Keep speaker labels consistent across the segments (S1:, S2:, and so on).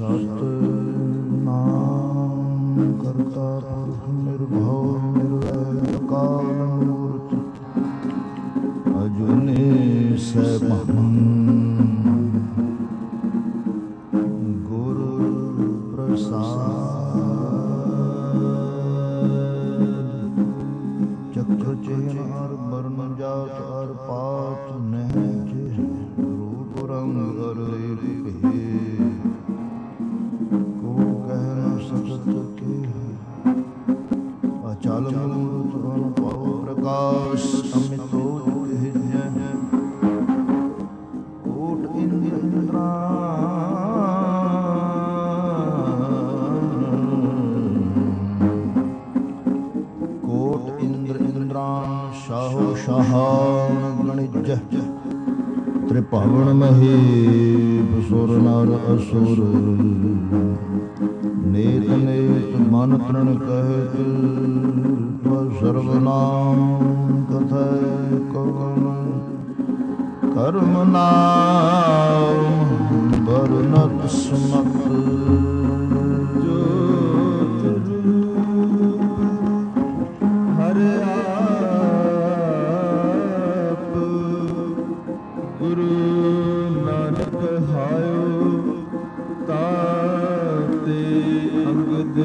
S1: ਸਤਿਨਾਮ ਕਰਤਾ ਪੁਰਖ ਨਿਰਭਉ ਨਿਰਵੈਰ ਅਕਾਲ ਮੂਰਤਿ ਅਜੂਨੀ ਸੈਭੰ ਗੁਰੂ ਪ੍ਰਸਾਦ ਚੱਕਰ ਚਿਹਨ ਹਰ ਬਰਨ ਜਾਤ ਹਰ ਪਾਤ ਨਹਿ ਜੇ ਰੂਪ ਰੰਗ ਹਰ ਰੇਖ ਭੇ ਅਚਲ ਮੂਰਤ ਅਨੁਭਵ ਪ੍ਰਕਾਸ਼ ਅਮਿਤੋਜ ਹਿਜੈ ਕੋਟ ਇੰਦਰ ਇੰਦਰਾਨ ਸ਼ਾਹੋ ਸ਼ਾਹਾਨ ਗਣਿਜ ਤ੍ਰਿਭਵਨ ਮਹੇਪ ਸੁਰ ਨਰ ਅਸੁਰ ਨੇਤ ਨੇਤ ਮਨ ਤ੍ਰਣ ਕਹਿਤ ਸਰਬ ਨਾਮ ਕਥੈ ਕਵਨ ਕਰਮ ਨਾਮ ਵਰਨਤ ਸਮਤ ਜੋਤ ਹਰਿ ਆਪ ਗੁਰੂ ਨਾਨਕ ਹਾਇਓ ਤਾਤੇ ਅੰਗਦ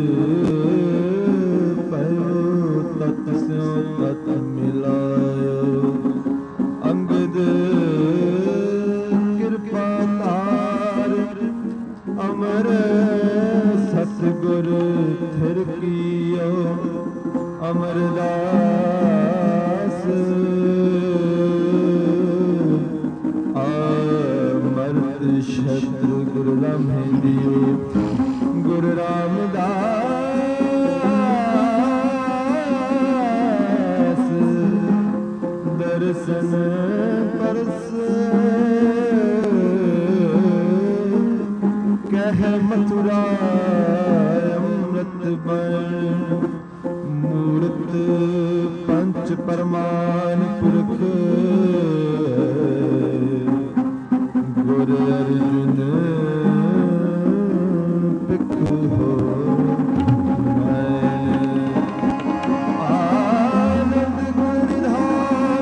S1: ਪਇਓ ਤਤ ਸਿਉ ਤਤ ਮਿਲਾਇਓ ਅੰਗਦ ਕਿਰਪਾ ਧਾਰ ਅਮਰ ਸਤਿਗੁਰ ਥਿਰ ਕੀਓ ਅਮਰਦਾਸ ਅਮਰਤ ਸ਼ਤਰ ਗੁਰੂ ਲਮਹਿ ਦਿਓ ਗੁਰੂ ਰਾਮਦਾਸ ਦਰਸ਼ਨ ਪਰਸ ਕਹਿ ਮਥੁਰਾ ਅੰਮ੍ਰਿਤ ਬਣ ਮੂਰਤ ਪੰਚ ਪਰਮਾਨ ਪੁਰਖ ਗੁਰ ਅਰਜੁਨ ਪਿਕ ਹੋ ਆਨੰਦ ਗੁਰ ਨਿਧਾਨ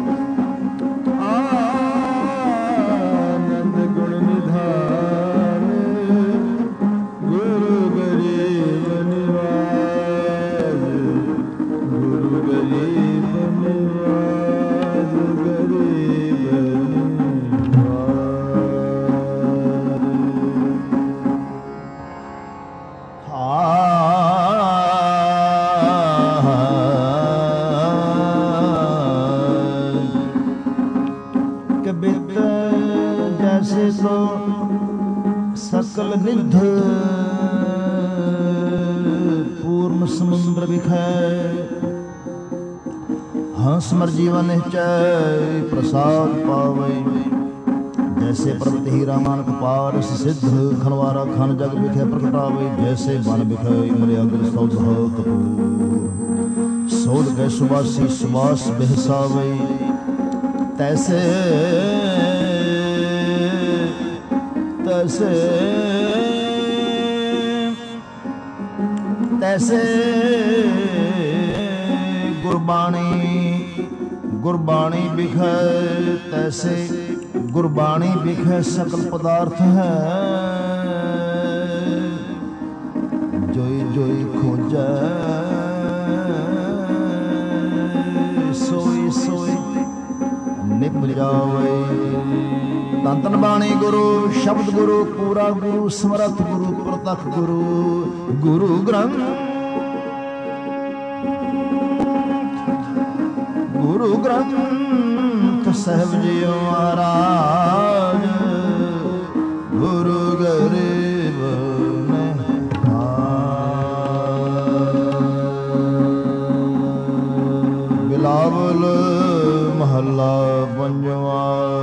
S1: ਆਨੰਦ ਗੁਣ ਨਿਧਾਨ ਗੁਰੂ ਗਰੀਬ ਨਿਵਾਜ ਗੁਰੂ ਗਰੀਬ ਨਿਵਾਜ ਗਰੀਬ ਕਬਿਤ ਜੈਸੇ ਸੋ ਸਕਲ ਨਿਧ ਪੂਰਨ ਸਮੁੰਦਰ ਵਿਖੈ ਹੰਸ ਮਰ ਜੀਵਨ ਨਿਹਚੈ ਪ੍ਰਸਾਦ ਪਾਵੈ ਜੈਸੇ ਪਰਬਤ ਹੀਰਾ ਮਾਨਕ ਪਾਰਸ ਸਿੱਧ ਖਨਵਾਰਾ ਖਨ ਜਗ ਵਿਖੇ ਪ੍ਰਗਟਾਵੇ ਜੈਸੇ ਬਨ ਵਿਖੇ ਮਰਿਆਦਰ ਸੌਧ ਕਪੂਰ ਸੋਧ ਗੈ ਸੁਵਾਸੀ ਸੁਵਾਸ ਬਿਹਸਾਵੇ ਤੈਸੇ ਤੈਸੇ ਤੈਸੇ ਗੁਰਬਾਣੀ ਬਿਖੈ ਤੈਸੇ ਗੁਰਬਾਣੀ ਬਿਖੈ ਸਕਲ ਪਦਾਰਥ ਹੈ ਜੋਈ ਜੋਈ ਖੋਜੈ ਸੋਈ ਸੋਈ ਨਿਭ ਜਾਵੇ ਤਨ ਤਨ ਬਾਣੀ ਗੁਰੂ ਸ਼ਬਦ ਗੁਰੂ ਪੂਰਾ ਗੁਰੂ ਸਮਰੱਥ ਗੁਰੂ ਪ੍ਰਤੱਖ ਗੁਰੂ ਗੁਰੂ ਗ੍ਰੰਥ ਗੁਰੂ ਗ੍ਰੰਥ ਸਾਹਿਬ ਜੀਓ ਮਹਾਰਾਜ ਗੁਰੂ ਗਰੀਬ ਬਿਲਾਵਲ ਮਹੱਲਾ ਪੰਜਵਾ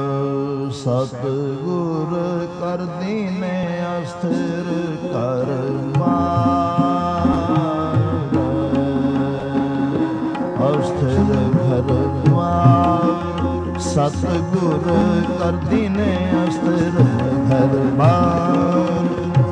S1: ਸਤਿਗੁਰ ਕਰ ਦੀਨੇ ਅਸਥਿਰ ਕਰ ਅਸਥਿਰ ਘਰ ਸਤਿਗੁਰ ਕਰ ਦੀਨੇ ਅਸਥਿਰ ਘਰ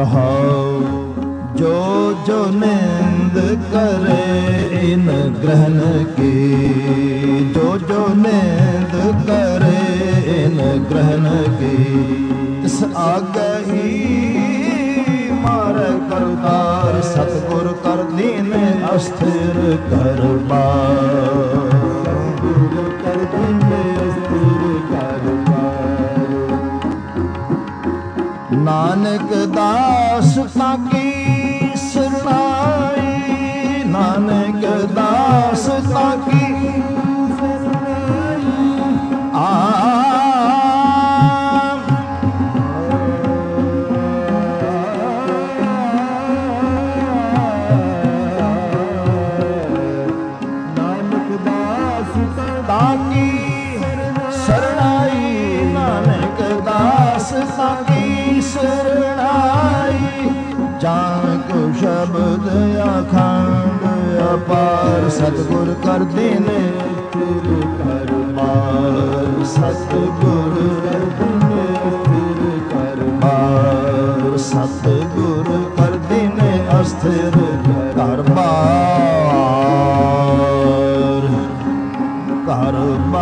S1: रहाओ जो जो निंद करे इन ग्रहण की, जो जो निंद करे इन ग्रहण की, इस आगे ही मारे करतार सतगुर कर दीन अस्थिर कर बार, कर दीन अस्थिर कर बार। नानक दास ताकी सरनाई, नानक दास ताकी नानक दास ताकी सरनाई, नानक दास ताकी सरनाई। जान को शब्द अखंड अपार सतगुर कर दीने कर बार, सतगुर कर दीने कर बार, सतगुर कर दीने अस्थिर कर बार, कर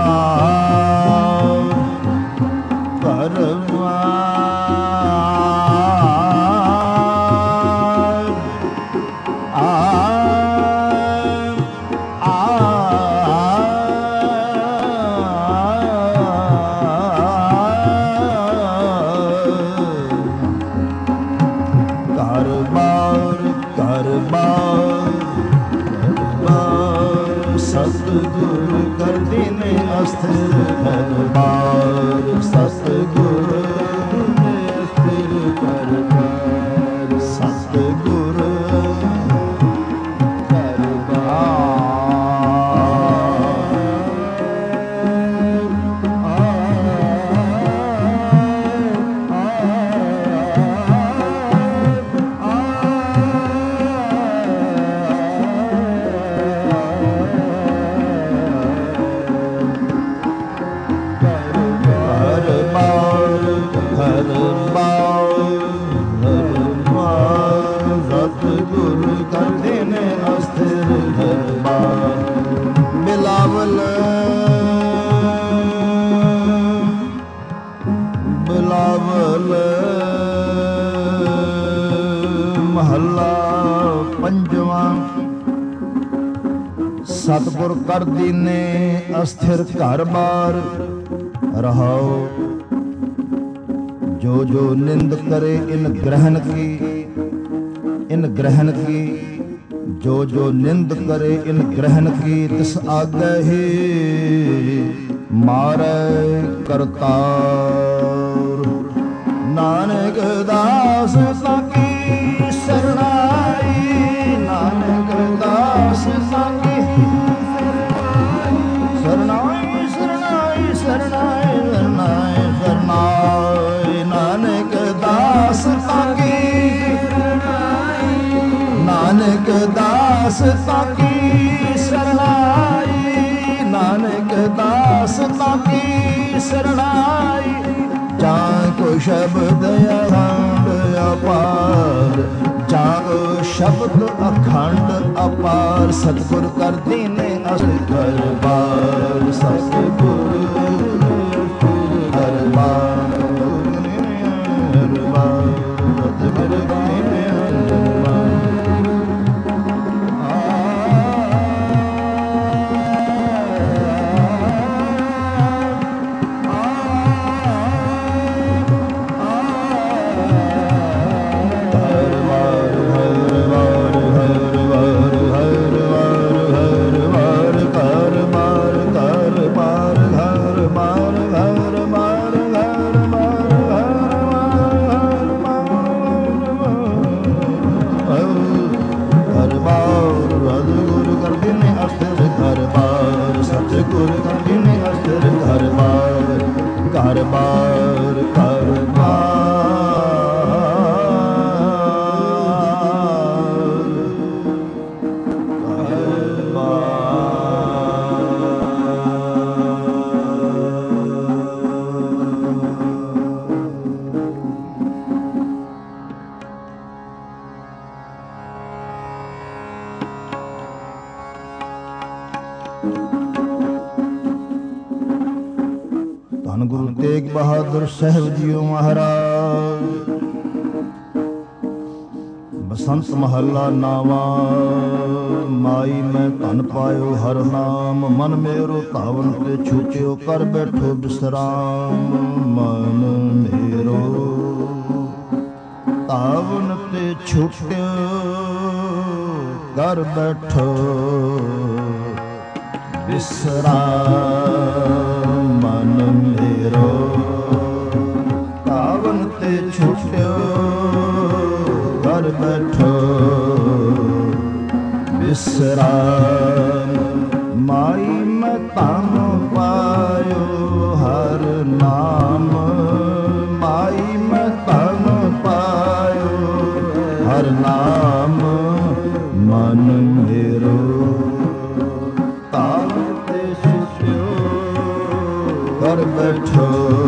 S1: बार, कर बार। सतगुर कर दीने अस्थिर कर बार, सतगुर अस्थिर कर बार, सतगुर कर बार। बिलावल बिलावल महला पंजवा। सतगुर कर दीने अस्थिर घर बार रहाओ जो जो निंद करे इन ग्रहण की, इन ग्रहण की, जो जो निंद करे इन ग्रहण की, तिस आगे ही मारे करतार। नानक दास ताकी सरनाई, नानक दास ताकी सरनाई, सरनाई, सरनाई, सरनाई, सरनाई। नानक दास ताकी, नानक दास ताकी सरनाई, नानक दास ताकी सरनाई। जान को शब्द अखंड अपार, जागो शब्द अखंड अपार सतगुर कर दीने अस्थिर बार, सतगुर हर बार, हर बार, सतगुर दीने हर बार। घर बार कर ਧੰਨ ਗੁਰੂ ਤੇਗ ਬਹਾਦਰ ਸਾਹਿਬ ਜੀਓ ਮਹਾਰਾਜ। ਬਸੰਤ ਮਹੱਲਾ ਨਾਵਾਂ। ਮਾਈ ਮੈਂ ਧਨ ਪਾਇਓ ਹਰ ਨਾਮ, ਮਨ ਮੇਰੋ ਧਾਵਨ ਤੇ ਛੂਟਿਓ, ਕਰ ਬੈਠੋ ਬਿਸਰਾਮ। ਮਨ ਮੇਰੋ ਧਾਵਨ ਤੇ ਛੂਟਿਓ, ਕਰ ਬੈਠੋ ਬਿਸਰਾਮ। ਮਨ ਮੇਰੋ ਧਾਵਨ ਤੇ ਛੂਟਿਓ, ਕਰ ਬੈਠੋ ਬਿਸਰਾਮ। ਮਾਈ ਮੈਂ ਧਨ ਪਾਇਓ ਹਰ ਨਾਮ, ਮਾਈ ਮੈਂ ਧਨ ਪਾਇਓ ਹਰ ਨਾਮ। ਮਨ ਮੇਰੋ ਧਾਵਨ ਤੇ ਛੂਟਿਓ, ਕਰ ਬੈਠੋ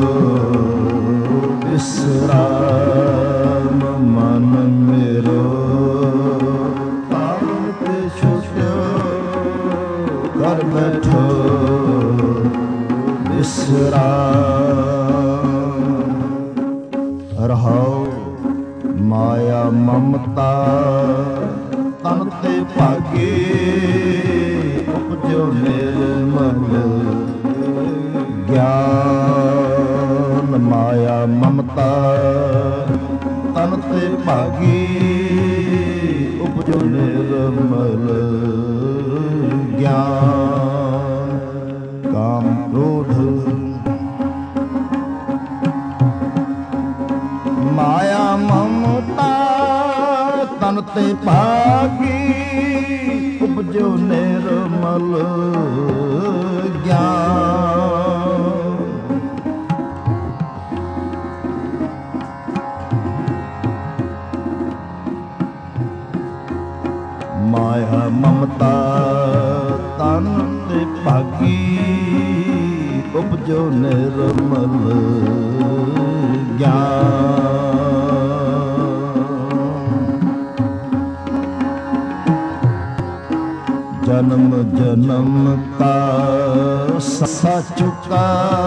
S1: ਬਿਸਰਾਮ। ਮਨ ਮੇਰੋ ਧਾਵਨ ਤੇ ਛੂਟਿਓ, ਕਰ ਬੈਠੋ ਬਿਸਰਾਮ। ਰਹਾਉ ਮਾਇਆ ਮਮਤਾ ਤਨ ਤੇ ਭਾਗੇ, ਉਪਜੋ ਨਿਰਮਲ ਗਿਆਨ। ਮਾਇਆ ਮਮਤਾ ਤਨ ਤੇ ਭਾਗੀ, ਉਪਜੋ ਨਿਰਮਲ ਗਿਆਨ। ਕਾਮ ਕ੍ਰੋਧ ਮਾਇਆ ਮਮਤਾ ਤਨ ਤੇ ਭਾਗੀ, ਉਪਜੋ ਨਿਰਮਲ ਗਿਆਨ। ਮਾਇਆ ਮਮਤਾ ਤਨ ਤੇ ਭਾਗੀ, ਉਪਜੋ ਨਿਰਮਲ ਗਿਆਨ। ਜਨਮ ਜਨਮ ਕਾ ਸੱਸਾ ਚੁਕਾ,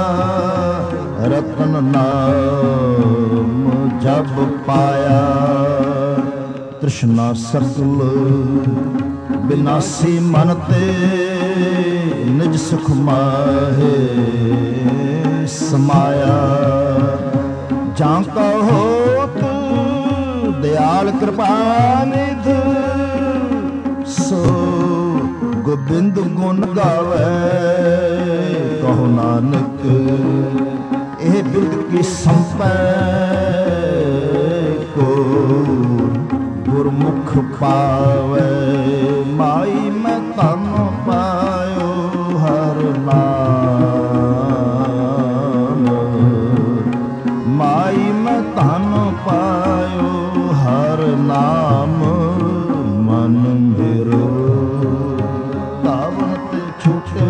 S1: ਰਤਨ ਨਾਮ ਜਬ ਪਾਇਆ। ਤ੍ਰਿਸ਼ਨਾ ਸਕਲ ਬਿਨਾਸੀ ਮਨ ਤੇ, ਨਿਜ ਸੁਖ ਮਾਹੇ ਸਮਾਇਆ। ਜਾਂ ਕਾ ਹੋਤ ਦਿਆਲ ਕਿਰਪਾ ਨਿਧ, ਸੋ ਗੋਬਿੰਦ ਗੁਣ ਗਾਵੇ। ਕਹੋ ਨਾਨਕ ਇਹ ਬਿਰਧ ਕੀ ਸੰਪੈ, ਕੋ ਗੁਰਮੁਖ ਪਾਵੇ। ਮਾਈ ਮੈਂ ਧਨ ਪਾਇਓ ਹਰ ਨਾਮ, ਮਾਈ ਮੈਂ ਧਨ ਪਾਇਓ ਹਰ ਨਾਮ। ਮਨ ਮੇਰੋ ਧਾਵਨ ਤੇ ਛੂਟਿਓ,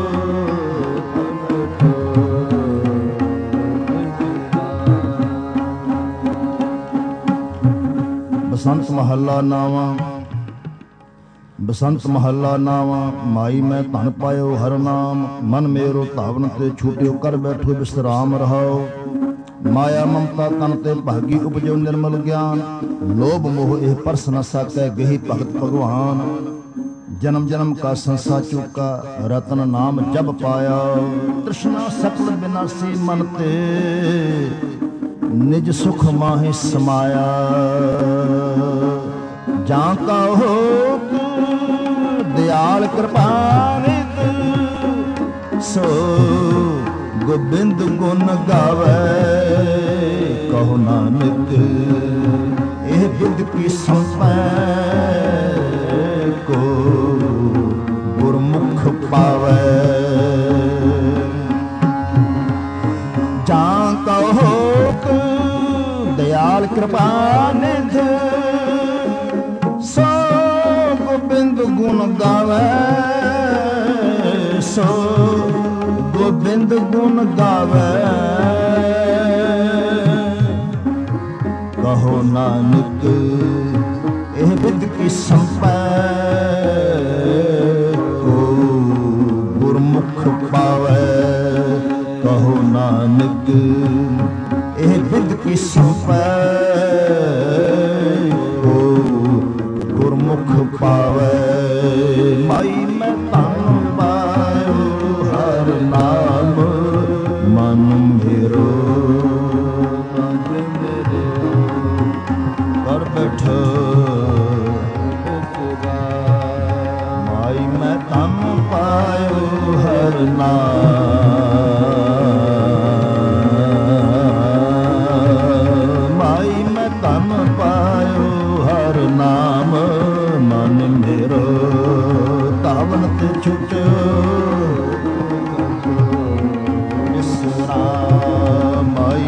S1: ਬਸੰਤ ਮਹੱਲਾ ਨਾਵਾਂ। ਬਸੰਤ ਮਹੱਲਾ ਨਾਵਾਂ। ਮਾਈ ਮੈਂ ਧਨ ਪਾਇਓ ਹਰ ਨਾਮ, ਮਨ ਮੇਰੋ ਧਾਵਨ ਤੇ ਛੂਟਿਓ, ਕਰ ਬੈਠੋ ਬਿਸਰਾਮ। ਰਹਾਓ ਮਾਇਆ ਮਮਤਾ ਤਨ ਤੇ ਭਾਗੀ, ਉਪਜੋ ਨਿਰਮਲ ਗਿਆਨ। ਲੋਭ ਮੋਹ ਇਹ ਪਰਸ ਨ ਸਾਕੈ, ਗਹੀ ਭਗਤ ਭਗਵਾਨ। ਜਨਮ ਜਨਮ ਕਾ ਸੰਸਾ ਚੁਕਾ, ਰਤਨ ਨਾਮ ਜਬ ਪਾਇਆ। ਤ੍ਰਿਸ਼ਨਾ ਸਕਲ ਬਿਨਾਸੀ ਮਨ ਤੇ, ਨਿਜ ਸੁਖ ਮਾਹਿ ਸਮਾਇਆ। ਜਾਂ ਕਾ ਹੋਤ ਦਿਆਲ ਕਿਰਪਾ ਨਿਧ, ਸੋ ਗੋਬਿੰਦ ਗੁਣ ਗਾਵੇ। ਕਹੋ ਨਾਨਕ ਇਹ ਬਿਰਧ ਕੀ ਸੰਪੈ, ਕੋ ਗੁਰਮੁਖ ਪਾਵੇ। ਜਾਂ ਕਾ ਹੋਤ ਦਿਆਲ ਕਿਰਪਾ ਨਿਧ, ਸੋ ਗੋਬਿੰਦ ਗੁਣ ਗਾਵੇ। ਸੋ ਗੋਬਿੰਦ ਗੁਣ ਗਾਵੇ। ਕਹੋ ਨਾਨਕ ਇਹ ਬਿਰਧ ਕੀ ਸੰਪੈ, ਕੋ ਗੁਰਮੁਖ ਪਾਵੇ। ਕਹੋ ਨਾਨਕ ਇਹ ਬਿਦ ਕੀ ਸੰਪੈ ਗੁਰਮੁਖ ਪਾਵੇ ਮਾਈ ਮੈਂ ਧਨ ਪਾਇਓ ਹਰ ਨਾਮ ਮਨ ਮੇਰੋ ਕਰ ਬੈਠੋ ਮਾਈ ਮੈਂ ਧਨ ਪਾਇਓ ਹਰ ਨਾਮ ਮਾਈ ਮੈਂ ਧਨ ਪਾਇਓ ਹਰ ਨਾਮ ਮਨ ਮੇਰੋ ਤਾਵਨ ਤੇ ਛੁਟਿਓ ਵਿਸਰਾਮ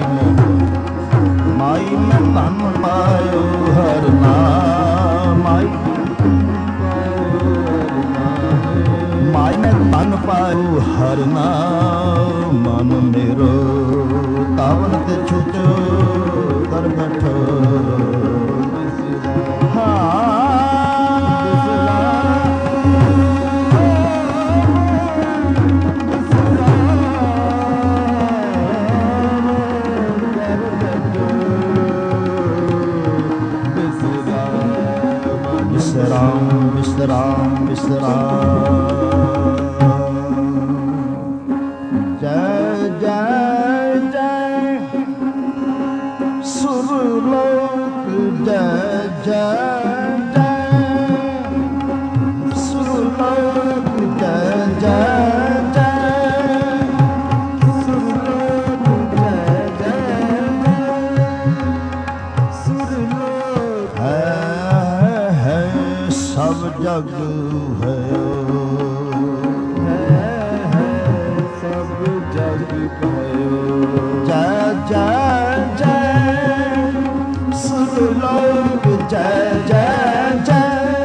S1: ਮਾਈ ਮੈਂ ਧਨ ਪਾਇਓ ਹਰ ਨਾਮ ਮਾਈ ਮੈਂ ਧਨ ਪਾਇਓ ਹਰ ਨਾਮ ਮਨ ਮੇਰੋ ਤਾਵਨ ਤੇ ਛੁਟਿਓ ਕਰ ਬੈਠੋ ਵਿਸਰਾਮ ਵਿਸਰਾਮ ਵਿਸਰਾਮ ਜੈ ਜੈ ਜੈ ਸੁਰਲੋਕ ਜੈ ਜੈ ਜੈ ਸੁਰਲੋਕ ਜੈ ਜੈ ਜੈ ਸੁਰਲੋਕ ਜੈ ਜੈ ਸੁਰਲੋਕ ਹੈ ਸਭ ਜਗ ਹੈ ਸਭ ਜਗ ਕਹਿਓ ਜੈ ਜੈ ਜੈ ਸੁਰਲੋਕ ਜੈ ਜੈ ਜੈ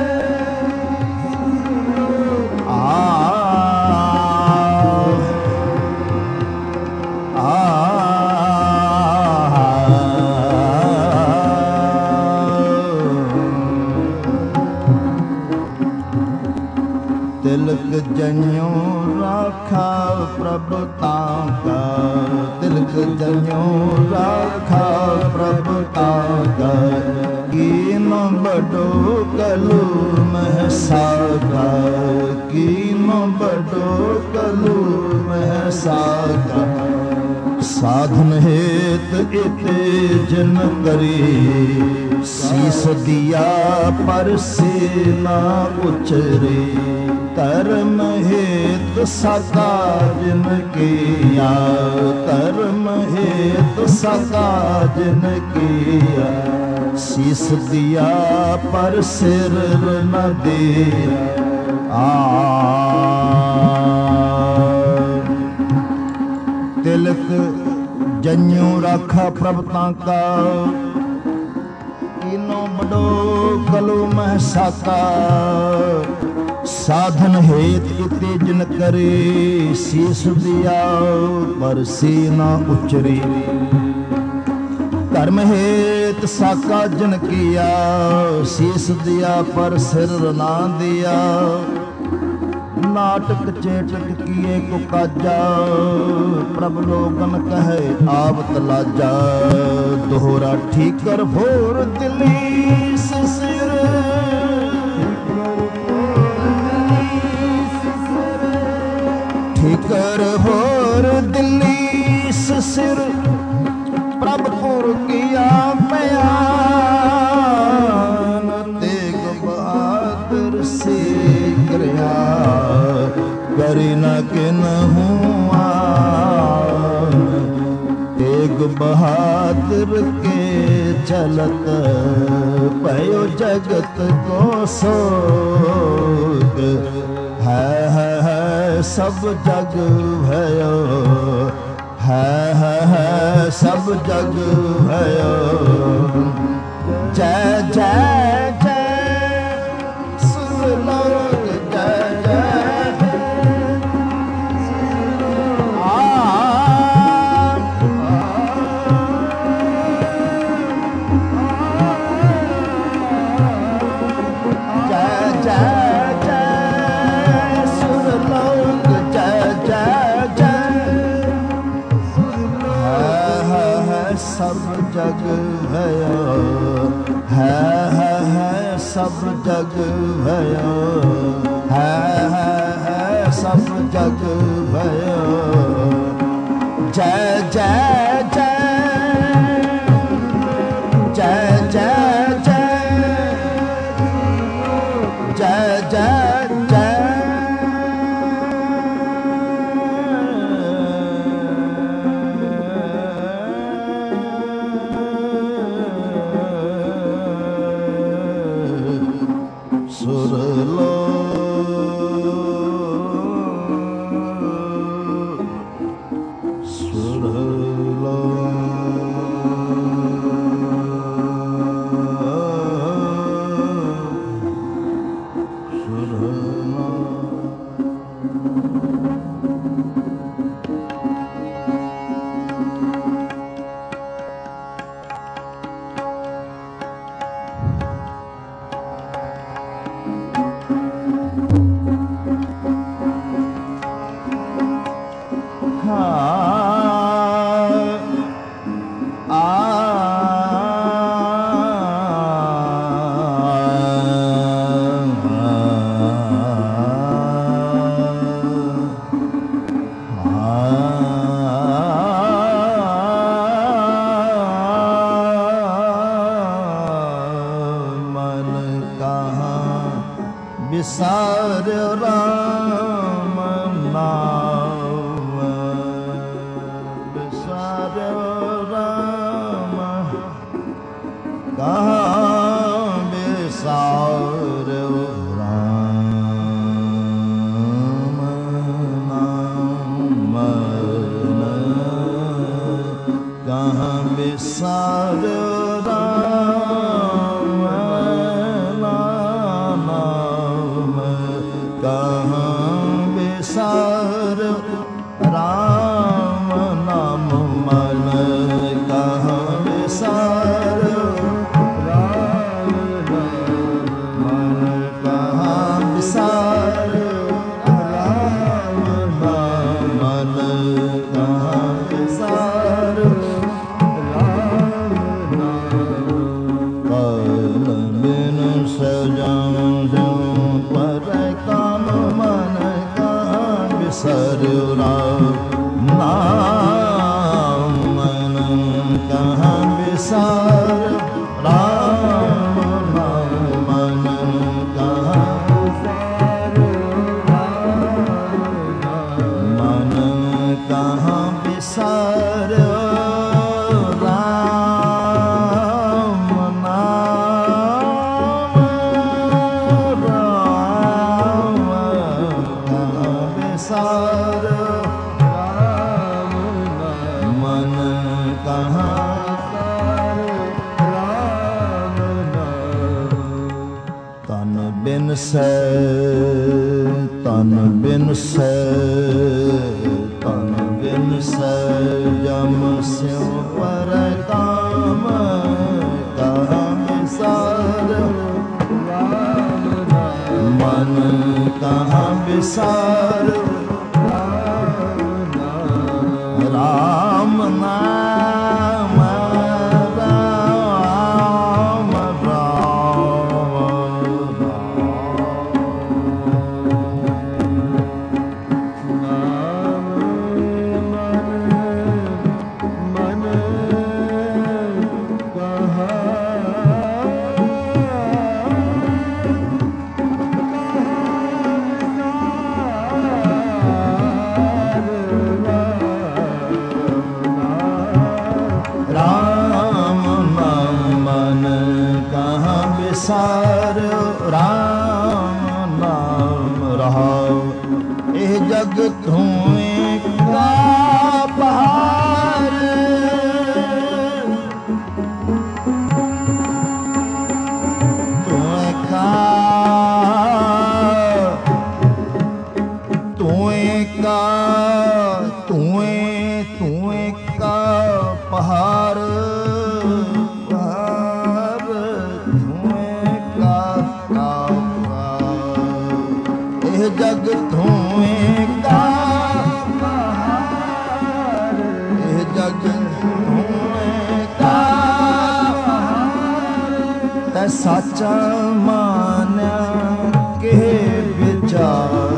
S1: ਤਿਲਕ ਜਨਿਓ ਰਾਖਾ ਪ੍ਰਭ ਤਾਂਕਾ ਤਿਲਕ ਜਨਿਓ ਰਾਖਾ ਪ੍ਰਭ ਤਾਂਕਾ ਕੀਨ ਬਡੋ ਕਲੂ ਮਹਿ ਸਾਗਾ ਕੀਨ ਬਡੋ ਕਲੂ ਮਹਿ ਸਾਗਾ ਸਾਧਨ ਹੇਤ ਇਤੇ ਜਨ ਕਰੀ ਸੀਸ ਦਿਆ ਪਰ ਸੇ ਨਾ ਉਚਰੇ ਧਰਮ ਹੇਤ ਸਦਾ ਜਿਨ ਕੀਆ ਧਰਮ ਹੇਤ ਸਦਾ ਜਿਨ ਕੀਆ ਸੀਸ ਦਿਆ ਪਰ ਸਿਰ ਨ ਦੇ ਤਿਲਕ ਜਨਿਓ ਰਾਖਾ ਪ੍ਰਭ ਤਾਂਕਾ ਕੀਨੋ ਬਡੋ ਕਲੂ ਮਹਿ ਸਾਕਾ ਸਾਧਨ ਹੇਤ ਇਤੇ ਜਿਨ ਕਰੇ ਸੀਸ ਦਿਆ ਪਰ ਸੇ ਨਾ ਉਚਰੇ ਧਰਮ ਹੇਤ ਸਾਕਾ ਜਨ ਕੀਆ ਸੀਸ ਦਿਆ ਪਰ ਸਿਰ ਨਾ ਦਿਆ ਨਾਟਕ ਚੇਟਕ ਕੀਏ ਕੋ ਕਾਜਾ ਪ੍ਰਭ ਲੋਕਨ ਕਹੇ ਆਵਤ ਲਾਜਾ ਦੋਹਰਾ ਠੀਕਰ ਭੋਰ ਦਿਲੀ ਸਿਰ ਠੀਕਰ ਭੋਰ ਦਿਲੀ ਸਿਰ ਪ੍ਰਭ ਪੁਰ ਕੀਆ ਪਿਆਨ ਤੇਗ ਬਹਾਦਰ ਸੇ ਕਰਿਆ ਕਰੀ ਨ ਕਿਨਹੂ ਆਨ ਤੇਗ ਬਹਾਦਰ ਕੇ ਚਲਤ ਪਇਓ ਜਗਤ ਕੋ ਸੋਗ ਹੈ ਸਭ ਜਗ ਭਇਓ ਹੈ ਸਭ ਜਗ ਭਇਓ ਜੈ ਜੈ ਜੈ ਸੁਰਲੋਕ ਜੈ ਜੈ सब जग भयो, है सब जग भयो, है सब जग भयो। जय जय जय जय जय जय जय जय जय। सुरलो सुरलो विसार राम नाम, विसार राम कहाँ विसार राम नाम, कहाँ विसार विसार राम नाम, मन कहाँ विसार राम नाम, मन कहाँ विसार राम नाम, मन कहाँ विसार राम नाम। कल बिन सजाऊं पर काम मन विसर राम नाम, मन कहाँ विसार राम नाम, मन कहाँ विसार राम नाम, मन कहाँ विसार राम नाम, विसार राम नाम, मन कहाँ राम नाम। तन बिन से तन बिन से तन बिन से जम स्यों पर काम, कहाँ विसार राम नाम, मन कहाँ विसार राम नाम, राम मन विसार राम नाम रहाओ। एह जग धुएं का पहाड़, धुएं का पहाड़, जग धुएं का पहाड़, जग धुएं ਸਾਚਾ ਮਾਨਿਆ ਕਿਹ ਵਿਚਾਰ,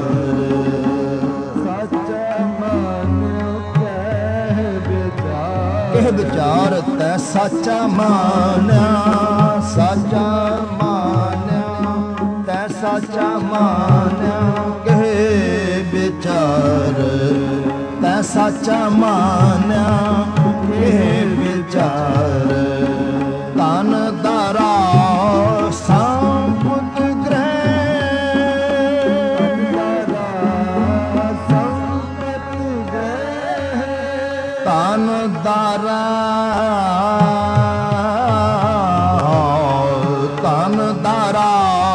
S2: ਸਾਚਾ ਮਾਨਿਆ ਕਹਿ ਵਿਚਾਰ,
S1: ਕਿਹ ਵਿਚਾਰ ਤੈ ਸਾਚਾ ਮਾਨਿਆ, ਸਾਚਾ ਮਾਨਿਆ ਤੈ ਸਾਚਾ ਮਾਨਿਆ ਕਿਹ ਵਿਚਾਰ, ਤੈ ਸਾਚਾ ਮਾਨਿਆ ਕਿਹ ਵਿਚਾਰ। ਤਨ ਦਾਰਾ ਸੰਪਤ ਗ੍ਰਹਿ, ਤਨ ਦਾਰਾ, ਤਨ ਦਾਰਾ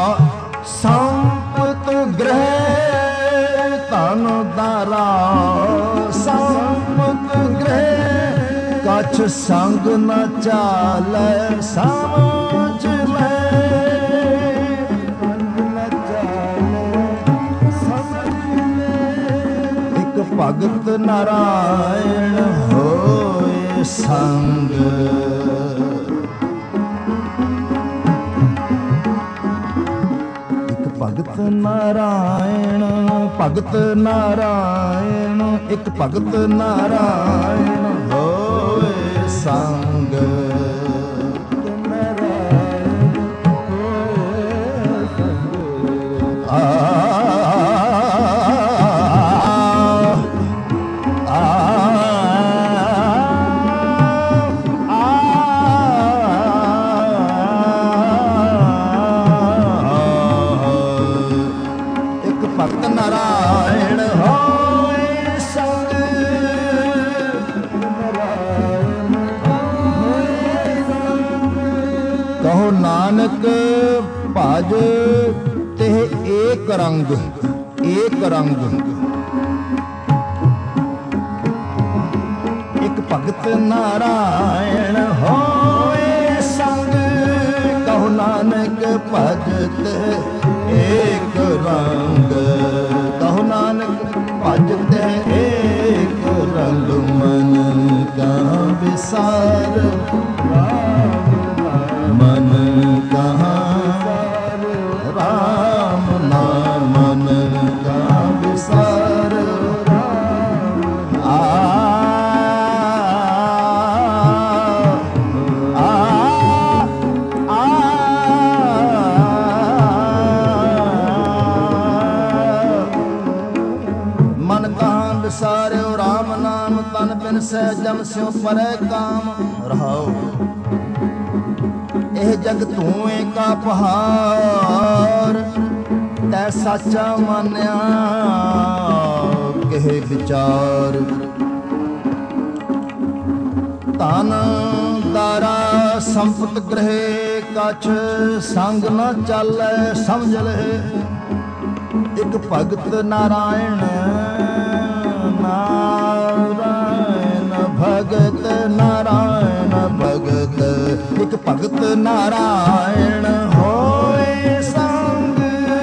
S1: ਸੰਪਤ ਗ੍ਰਹਿ, ਤਨ ਦਾਰਾ ਸੰਪਤ ਗ੍ਰਹਿ। ਕਛ ਸੰਗ ਨ ਚਾਲੈ ਸਮਝ ਲੈ, ਸੰਗ ਨ ਚਾਲੈ ਸਮਝ ਲੈ। ਇਕ ਭਗਤ ਨਾਰਾਇਣ ਹੋਏ ਸੰਗ, ਇਕ ਭਗਤ ਨਾਰਾਇਣ, ਭਗਤ ਨਾਰਾਇਣ, ਇਕ ਭਗਤ ਨਾਰਾਇਣ ਹੋਏ ਸੰਗ। ਨਾਰਾਇਣ ਹੋਏ ਸੰਗ। ਭਗਤ ਨਾਰਾਇਣ ਹੋਏ ਸੰਗ, ਨਾਰਾਇਣ ਹੋਏ ਸੰਗ। ਕਹੋ ਨਾਨਕ ਭਜ ਤੇ ਏਕ ਰੰਗ, ਏਕ ਰੰਗ। ਇਕ ਭਗਤ ਨਾਰਾਇਣ ਹੋਏ ਸੰਗ, ਕਹੋ ਨਾਨਕ ਭਜ ਤੇ ਏਕ ਰੰਗ। ਕਹੋ ਨਾਨਕ ਭਜ ਤੇ ਏਕ ਰੰਗ, ਮਨ ਕਹਾਂ ਵਿਸਾਰ ਮਨ ਕਹਾਂ ਰਾਮ ਨਾਮ, ਮਨ ਕਹਾਂ ਵਿਸਾਰ ਸਾਰਿਓ ਰਾਮ ਨਾਮ। ਤਨ ਬਿਨ ਸਹਿ ਜਮ ਸਿਉ ਪਰੈ ਕਾਮ ਰਹਾਉ। ਇਹ ਜਗ ਤੂੰ ਏਕਾ ਪਹਾੜ, ਤੈ ਸਾਚਾ ਮਾਨਿਆ ਕਿਹ ਵਿਚਾਰ। ਤਨ ਦਾਰਾ ਸੰਪਤ ਗ੍ਰਹਿ, ਕਛ ਸੰਗ ਨ ਚਾਲੈ ਸਮਝ ਲੈ। ਇਕ ਭਗਤ ਨਾਰਾਇਣ, ਨਾਰਾਇਣ ਭਗਤ ਨਾਰਾਇਣ ਭਗਤ। ਇਕ ਭਗਤ ਨਾਰਾਇਣ ਹੋਏ ਸੰਗ,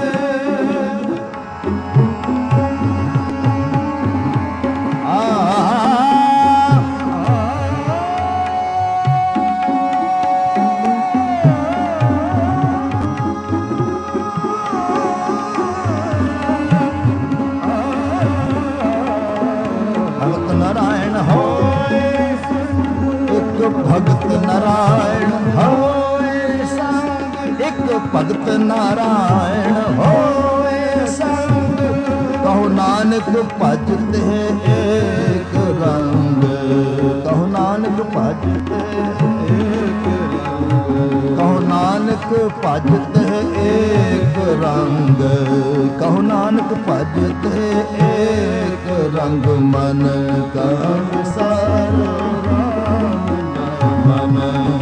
S1: ਨਾਰਾਇਣ ਹੋਏ ਇਕ ਭਗਤ ਨਾਰਾਇਣ ਹੋਏ ਸੰਗ। ਇਕ ਭਗਤ ਨਾਰਾਇਣ ਹੋਏ ਸੰਗ, ਕਹੋ ਨਾਨਕ ਭਜ ਤੇ ਏਕ ਰੰਗ। ਕਹੋ ਨਾਨਕ ਭਜ ਤੇ ਏਕ ਰੰਗ, ਕਹੋ ਨਾਨਕ ਭਜ ਤੇ ਏਕ ਰੰਗ। ਕਹੋ ਨਾਨਕ ਭਜ ਤੇ ਏਕ ਰੰਗ, ਮਨ ਕਾ ਵਿਸਾਰ ਰਾਮ ਨਾਮ।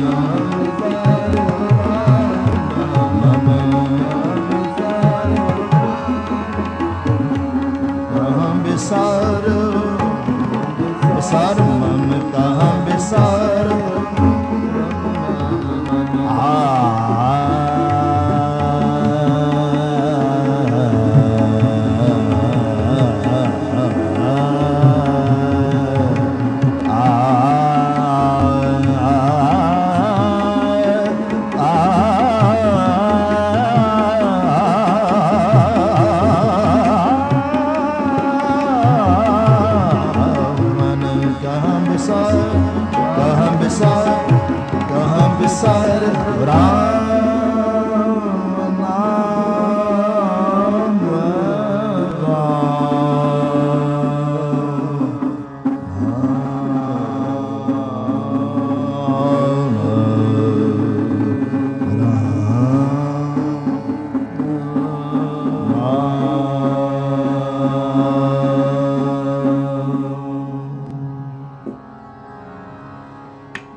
S1: ਮਨ ਵਿਸਾਰ ਵਿਸਾਰ ਮਨ ਕਾ ਵਿਸਾਰ।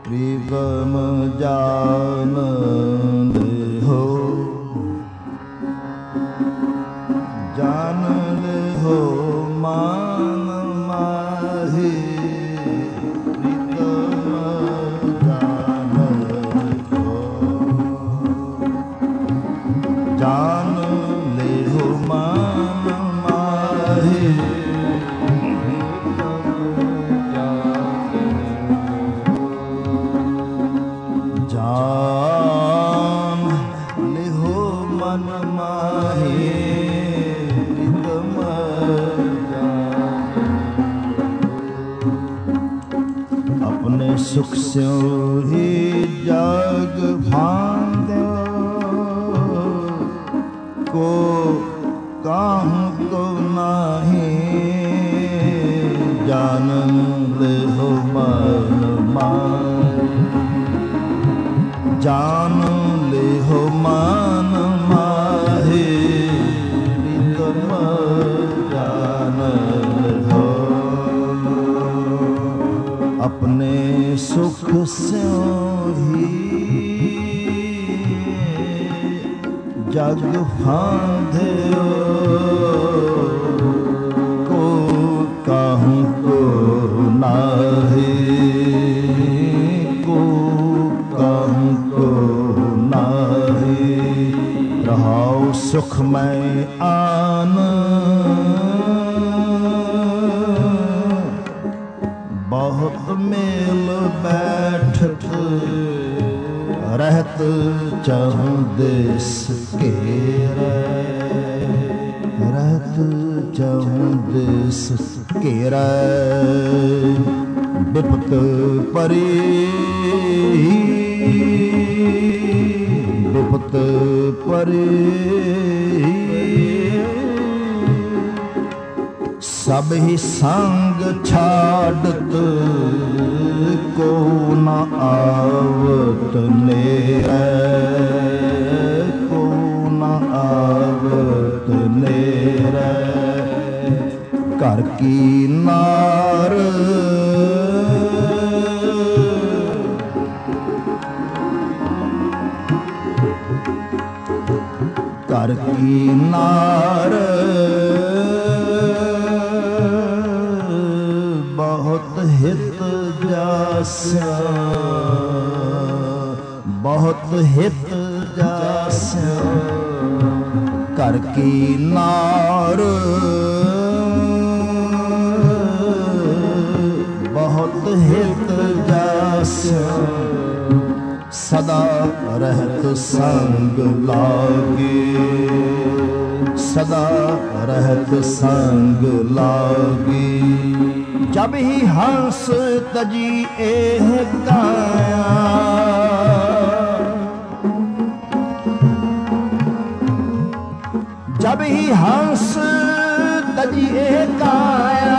S1: प्रीतम जान हो, जान हो मान माही। प्रीतम जान हो, जान ले हो मान माही। जान लिहो मन माहे। प्रीतम अपने सुख स्यों ही जग फांदो, को काहूं को नाही। जान लिहो मन माहे, जान लिहो मान माहे। प्रीतम जान लिहो, अपने सुख स्यों ही जग फांध्यो, को काहूं को नाहे। को काहूं को नाहे। रहाओ सुख में आन, बहुत मेल बैठत। रहत चाहूं देश घेरै, रहत चाहूं देश घेरै। विपत परी, विपत परी। सब ही संग छाड़त, को न आवत नेरै। को न आवत नेरै। घर की नार, घर की नार। बहुत हित जास्या, बहुत हित जास्या। घर की नार, बहुत हित जास्या। सदा रहत संग लागे, सदा रहत संग लागे। जब ही हंस तजी एह काया, जब ही हंस तजी एह काया।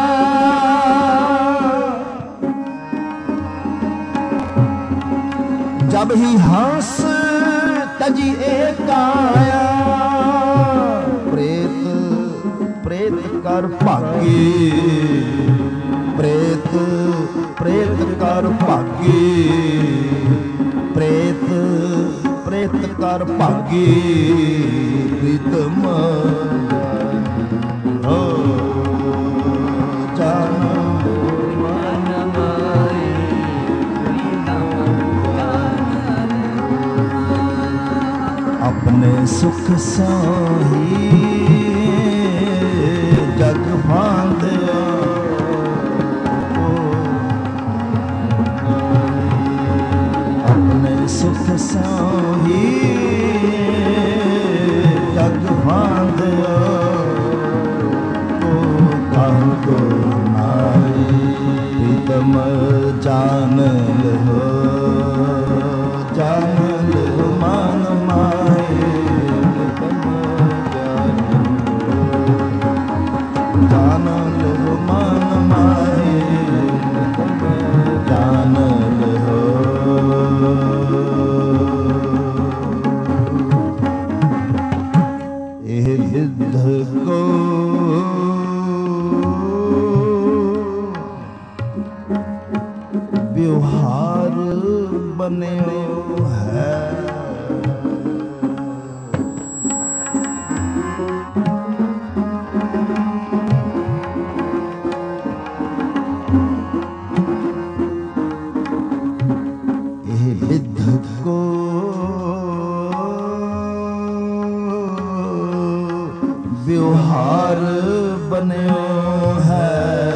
S1: जब ही हंस तजी एह काया। प्रेत प्रेत कर भागे, प्रेत प्रेत कर भागे। प्रेत प्रेत कर भागे। प्रीतम हो, जान मन माहे। अपने सुख साही जग फांध्यो, अपने सुख साही जग फांध्यो। को काहूं को नाहे। प्रीतम जान लिहो, जान लिहो मान माहे। जान लिहो मान माहे। जान लिहो। एह विद्ध को व्यवहार ਬਨਿਓ ਹੈ। ਇਹ ਵਿਧ ਕੋ ਵਿਵਹਾਰ ਬਨਿਓ ਹੈ,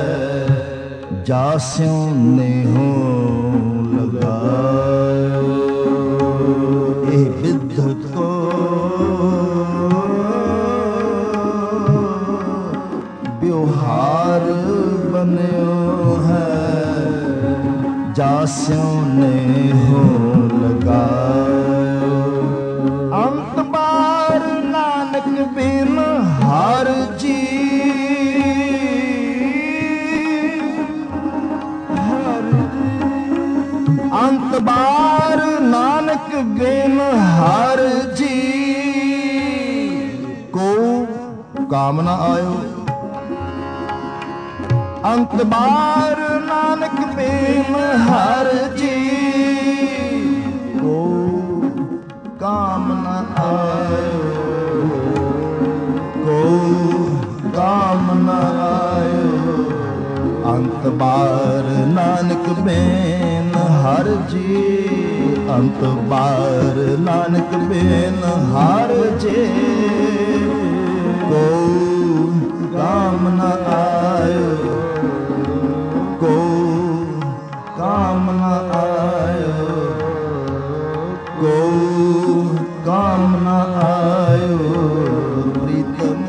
S1: ਜਾਸਿਉ ਨੇਹੋ ਲਗਾਇਓ। ਇਹ ਵਿਧ ਕੋ ਵਿਵਹਾਰ ਬਨਿਓ ਹੈ, ਜਾਸਿਉ ਨੇਹੋ ਲਗਾਇਓ। ਅੰਤ ਬਾਰ ਨਾਨਕ ਬਿਨ ਹਰ ਜੀ, ਅੰਤ ਬਾਰ ਨਾਨਕ ਬਿਨ ਹਰ ਜੀ, ਕੋ ਕਾਮ ਨ ਆਇਓ। ਅੰਤ ਬਾਰ ਨਾਨਕ ਬਿਨ ਹਰ ਜੀ, ਕੋ ਕਾਮ ਨ ਆਇਓ, ਕੋ ਕਾਮ ਨ ਆਇਓ। ਅੰਤ ਬਾਰ ਨਾਨਕ ਬਿਨ ਹਰ ਜੀ, ਅੰਤ ਬਾਰ ਨਾਨਕ ਬਿਨ ਹਰ ਜੀ, ਕੋ ਕਾਮ ਨ ਆਇਓ, ਕੋ ਕਾਮ ਨ ਆਇਓ, ਕੋ ਕਾਮ ਨ ਆਇਓ। ਪ੍ਰੀਤਮ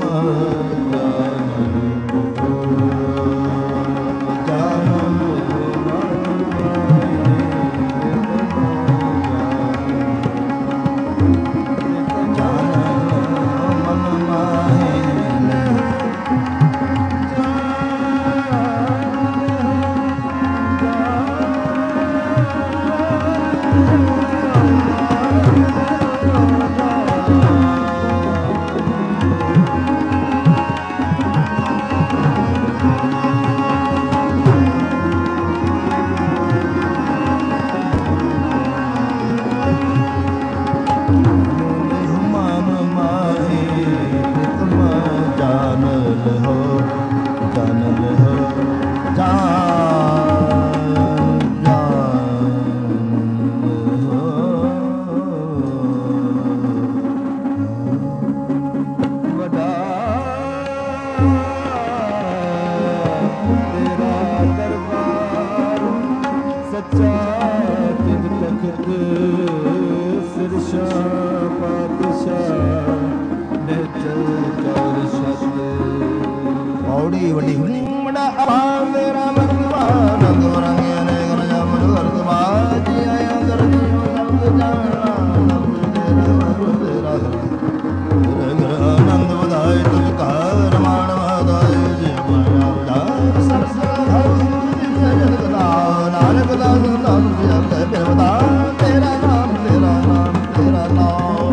S1: ਪੌੜੀ ਵੱਡੀ ਮੁੰਡਾ ਆਵਾਂ ਤੇਰਾ ਮਰਤਬਾ, ਰੰਗ ਬਰੰਗੇ ਨੇ ਗਨ ਜਮਨ ਵਰਤਬਾ ਜੀ ਆਇਆ ਕਰ ਜੀਉ ਨੰਦ ਜਾਣਾ, ਨੰਦ ਤੇਰਾ ਮਰ ਤੇਰਾ ਰੰਗ ਆਨੰਦ ਵਧਾਏ ਤੁਝ ਕਾ ਰਮਾਨ ਵਧਾਏ ਜੀ ਮਾਇਆ ਦਾ ਸਰਸਰ ਹਰ ਜਗਤ ਦਾ ਨਾਨਕ ਦਾ ਨਾਮ ਜਪ ਬਿਰਦਾ ਤੇਰਾ ਨਾਮ ਤੇਰਾ ਨਾਮ ਤੇਰਾ ਨਾਮ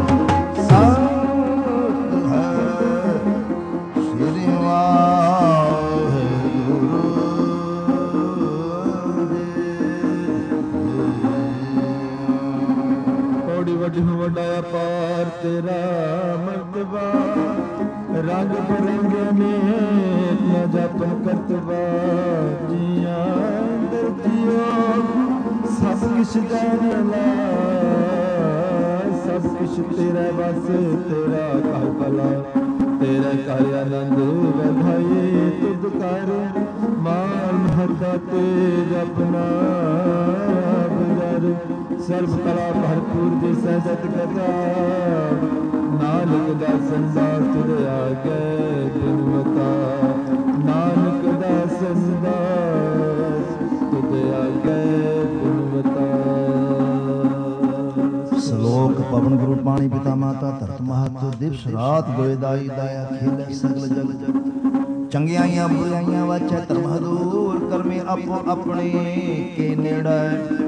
S1: ਸਤ ਹੈ। ਸ਼੍ਰੀ ਵੱਡਾ ਅਪਾਰ ਤੇਰਾ ਮਰਤਬਾ, ਰੰਗ ਬਰੰਗੇ ਨੇ ਨਾ ਜਪਨ ਕਰਤਬਾ, ਜੀਆਂ ਅੰਦਰ ਜੀਓ ਸਭ ਕਿਛ ਜਾਣ ਲਾ, ਸਭ ਕਿਛ ਤੇਰਾ ਬਸ ਤੇਰਾ ਘਰ ਭਲਾ, ਤੇਰਾ ਘਰ ਆਨੰਦ ਵਧਾਏ ਤੁਧ ਕਰ ਮਾਨ ਹੱਦਾ ਤੇ ਜਪਨਾ ਬਜਰ, ਸਰਬ ਕਲਾ ਭਰਪੂਰ ਜੇ ਸਹਿਜਤ ਕਥਾ, ਨਾਨਕ ਦਾ ਸੰਸਾਰ ਤੁਧ ਆਗੇ ਬਿਨਵਤਾ, ਨਾਨਕ ਦਾ ਸੰਸਾਰ ਤੁਧ ਆਗੇ ਬਿਨਵਤਾ। ਸ਼ਲੋਕ ਪਵਨ ਗੁਰੂ ਪਾਣੀ ਪਿਤਾ ਮਾਤਾ ਧਰਤ ਮਹਤ, ਦਿਵਸ ਰਾਤ ਗੋਇਦਾਈ ਦਾਇਆ ਖੇਲੇ ਸਗਲ ਜਗ ਜਗ, ਚੰਗਿਆਈਆਂ ਬੁਰਾਈਆਂ ਵਾਚੈ ਧਰਮ ਹਦੂਰ, ਕਰਮੇ ਆਪੋ ਆਪਣੇ ਕੇ ਨੇੜੇ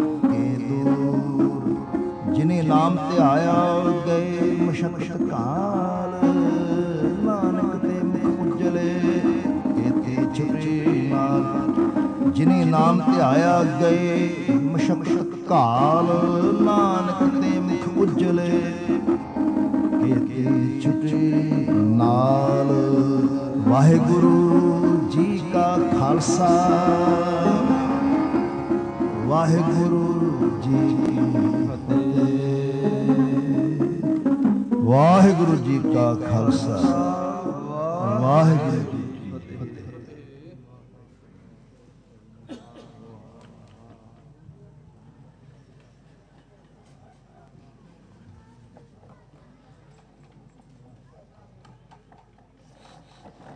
S1: ਜਿਨੇ ਨਾਮ ਧਿਆਇਆ ਗਏ ਮਸ਼ਕਤ ਕਾਲ, ਨਾਨਕ ਤੇ ਮੁਖ ਉਜਲੇ ਕੇਤੇ ਛਿਪੇ ਮਾਲ, ਜਿਨੇ ਨਾਮ ਧਿਆਇਆ ਗਏ ਮਸ਼ਕਤ ਘਾਲ ਨਾਨਕ ਤੇ ਮੁਖ ਉਜਲੇ ਕੀਤੀ ਛੁਟੀ ਨਾਲ। ਵਾਹਿਗੁਰੂ ਜੀ ਕਾ ਖਾਲਸਾ ਵਾਹਿਗੁਰੂ ਜੀ ਕੀ ਫਤਿਹ। ਵਾਹਿਗੁਰੂ ਜੀ ਕਾ ਖਾਲਸਾ ਵਾਹਿਗੁਰੂ